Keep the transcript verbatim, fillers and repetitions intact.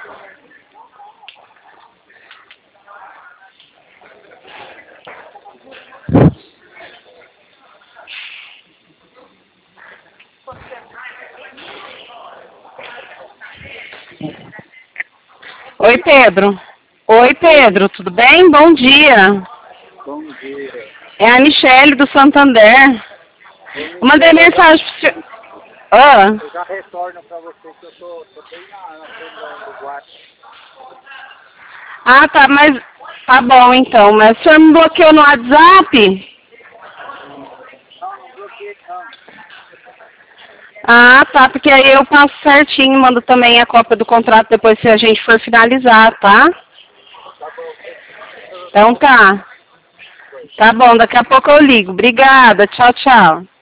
Oi, Pedro. Oi, Pedro, tudo bem? Bom dia. Bom dia. É a Michele do Santander. Eu mandei mensagem pro senhor. Ah. Eu já retorno para você que eu tô, tô bem na, na frente do guarda. Ah, tá, mas tá bom então. Mas o senhor me bloqueou no WhatsApp? Não, não bloqueei não. Ah, tá, porque aí eu passo certinho, mando também a cópia do contrato depois se a gente for finalizar, tá? Tá bom. Então tá. Tá bom, daqui a pouco eu ligo. Obrigada, tchau, tchau.